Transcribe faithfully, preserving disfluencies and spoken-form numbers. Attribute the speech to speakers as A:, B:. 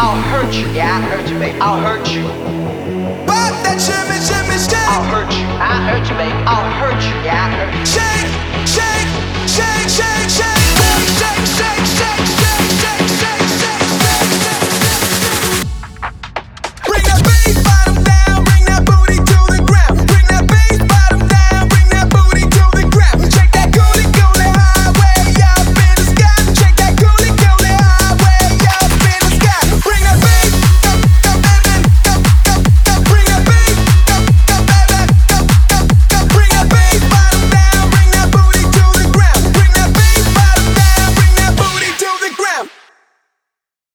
A: I'll hurt you, yeah, I hurt you, baby. I'll hurt you.
B: Pop that shimmy, shimmy, shake.
A: I'll hurt you, I hurt you, baby. I'll hurt you, yeah, I hurt you.
B: Shake.